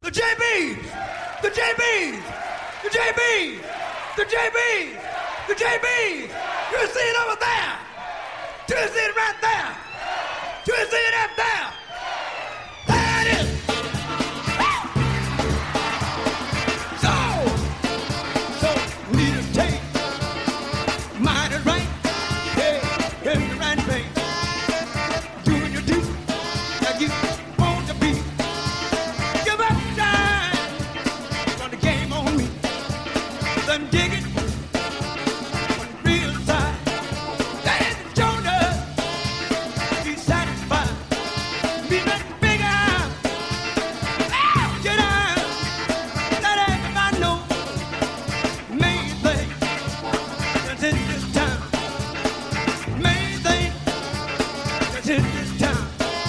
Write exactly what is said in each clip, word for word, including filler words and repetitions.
The J Bs! The J Bs! The J Bs! The J Bs! The J Bs! You see it over there! Do you see it right there? Do you see it up there? There it is! So, so we need to take mind and right, hey, in the right place. Doing your duty like you want to be. Give up time, run the game on me. Let 'em dig it on the real side. That is the shoulder. Be satisfied. Be nothing bigger. Ah, get out. Let everybody know. Main thing. That's it this time. Main thing. That's it this time.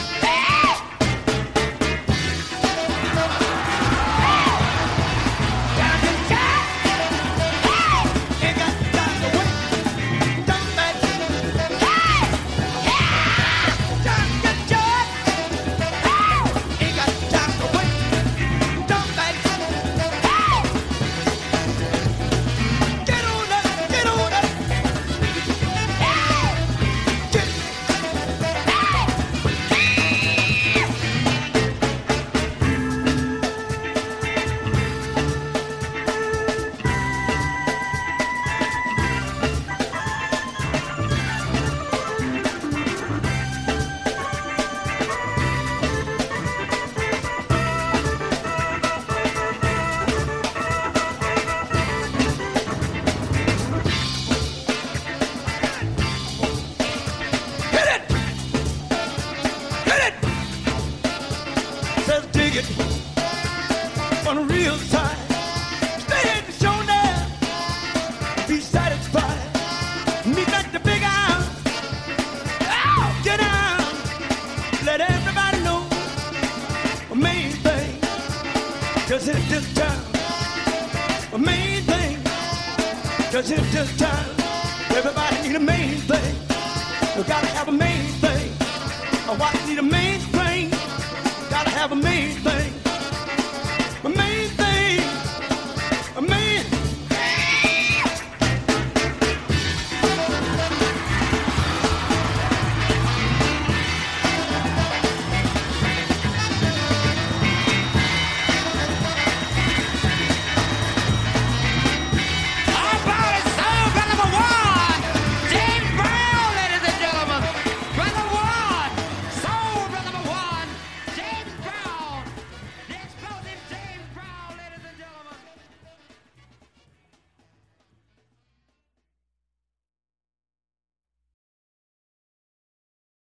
On the real side, stay at the shoulder, be satisfied. Meet at the big house, oh, get down, let everybody know. A main thing, just hit this time. A main thing, just hit this time. Everybody need a main thing. You gotta have a main thing. A wife need a main thing. Gotta have a main thing.